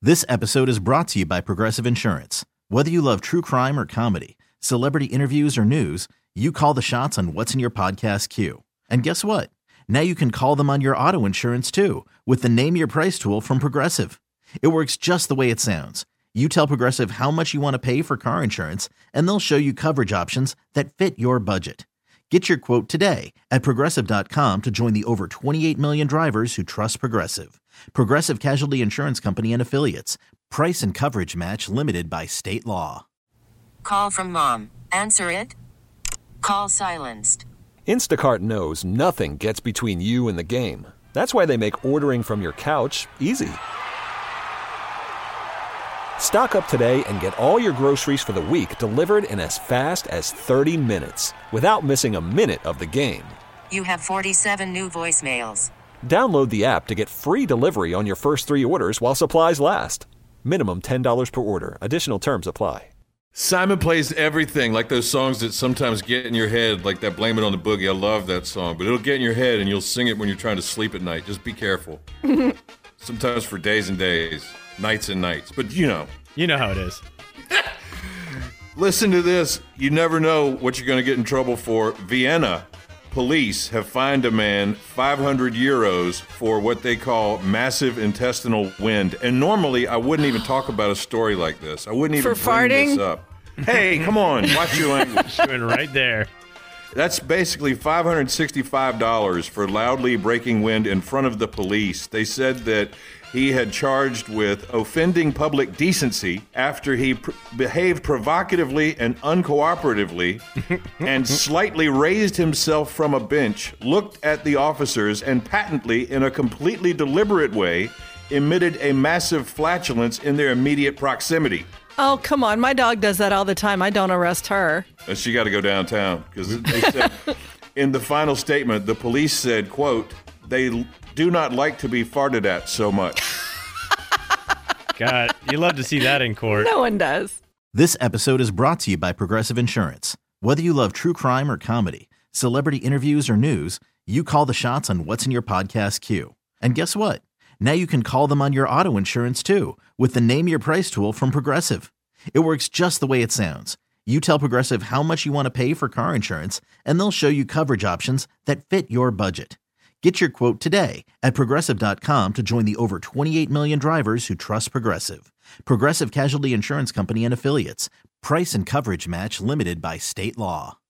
This episode is brought to you by Progressive Insurance. Whether you love true crime or comedy, celebrity interviews or news, you call the shots on what's in your podcast queue. And guess what? Now you can call them on your auto insurance too with the Name Your Price tool from Progressive. It works just the way it sounds. You tell Progressive how much you want to pay for car insurance, and they'll show you coverage options that fit your budget. Get your quote today at Progressive.com to join the over 28 million drivers who trust Progressive. Progressive Casualty Insurance Company and Affiliates. Price and coverage match limited by state law. Call from mom. Answer it. Call silenced. Instacart knows nothing gets between you and the game. That's why they make ordering from your couch easy. Stock up today and get all your groceries for the week delivered in as fast as 30 minutes without missing a minute of the game. You have 47 new voicemails. Download the app to get free delivery on your first 3 orders while supplies last. Minimum $10 per order. Additional terms apply. Simon plays everything, like those songs that sometimes get in your head, like that Blame It on the Boogie. I love that song, but it'll get in your head and you'll sing it when you're trying to sleep at night. Just be careful. Sometimes for days and days, nights and nights, but you know. You know how it is. Listen to this. You never know what you're going to get in trouble for. Vienna police have fined a man 500 euros for what they call massive intestinal wind. And normally I wouldn't even talk about a story like this. I wouldn't even bring this up. Hey, come on, watch your language. Doing right there. That's basically $565 for loudly breaking wind in front of the police. They said that he had charged with offending public decency after he behaved provocatively and uncooperatively and slightly raised himself from a bench, looked at the officers, and patently, in a completely deliberate way, emitted a massive flatulence in their immediate proximity. Oh, come on. My dog does that all the time. I don't arrest her. She got to go downtown because they said in the final statement, the police said, quote, they do not like to be farted at so much. God, you love to see that in court. No one does. This episode is brought to you by Progressive Insurance. Whether you love true crime or comedy, celebrity interviews or news, you call the shots on what's in your podcast queue. And guess what? Now you can call them on your auto insurance too with the Name Your Price tool from Progressive. It works just the way it sounds. You tell Progressive how much you want to pay for car insurance, and they'll show you coverage options that fit your budget. Get your quote today at Progressive.com to join the over 28 million drivers who trust Progressive. Progressive Casualty Insurance Company and Affiliates. Price and coverage match limited by state law.